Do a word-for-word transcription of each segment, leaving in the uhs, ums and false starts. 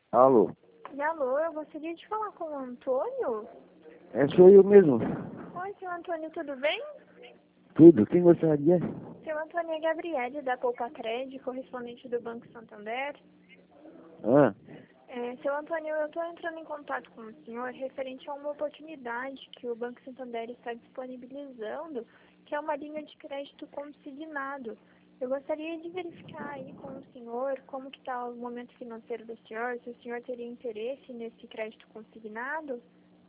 Alô? E alô, eu gostaria de falar com o Antônio. É, sou eu mesmo. Oi, seu Antônio, tudo bem? Tudo. Quem gostaria? Seu Antônio é Gabriele, da Poupa-Cred, correspondente do Banco Santander. Ah, É, seu Antônio, eu estou entrando em contato com o senhor referente a uma oportunidade que o Banco Santander está disponibilizando, que é uma linha de crédito consignado. Eu gostaria de verificar aí com o senhor como que está o momento financeiro do senhor, se o senhor teria interesse nesse crédito consignado.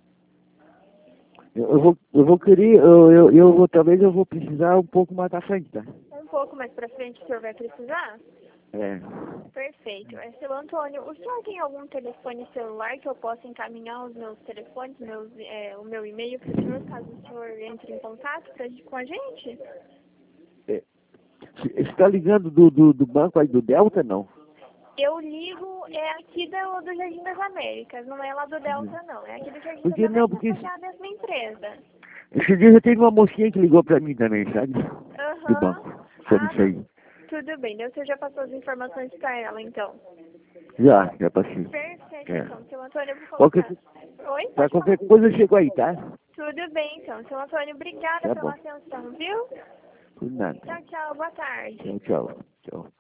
eu, eu vou, eu vou querer, eu, eu, eu vou, talvez eu vou precisar um pouco mais à frente, tá? Um pouco mais para frente o senhor vai precisar? É. Perfeito. É, seu Antônio, o senhor tem algum telefone celular que eu possa encaminhar os meus telefones, meus, é, o meu e-mail para o senhor, caso o senhor entre em contato pra, com a gente? é. Você está ligando do, do, do banco aí do Delta, não? Eu ligo, é aqui do, do Jardim das Américas, não é lá do Delta não, é aqui do Jardim das Porque não, Américas, porque só que é a mesma empresa. esse dia já teve uma mocinha que ligou pra mim também, sabe? Do Aham. banco. Sobre Ah, isso aí. tudo bem, então você já passou as informações para ela, então. Já, já passei. Perfeito, É. então, seu Antônio, eu vou Qualquer, colocar. Oi, pra pode falar. qualquer coisa eu chego aí, tá? Tudo bem, então. Seu Antônio, obrigada Tá pela bom. atenção, viu? Por nada. Tchau, tchau. Boa tarde. Tchau, tchau. Tchau.